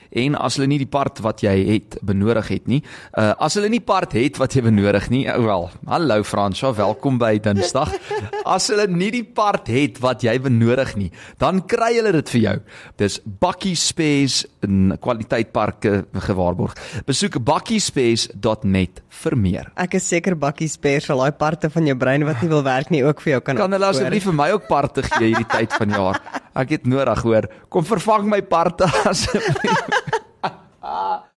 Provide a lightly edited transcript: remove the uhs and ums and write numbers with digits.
en as hulle nie die part wat jy het benodig het nie, as hulle nie part het wat jy benodig nie, wel, hallo Fransja, welkom by Dinsdag. As hulle nie die part het wat jy benodig nie, dan kry hulle dit vir jou. Dis Bakkie Spares in kwaliteitparke gewaarborg. Besoek bakkiespares.net vir meer. Ek is seker Bakkie Spares sal daai parte van jou brein wat nie wil werk nie ook vir jou kan hulle asseblief vir my ook parte gee hierdie tyd van jaar? Ek het nodig, hoor. Kom vervang my parte asseblief.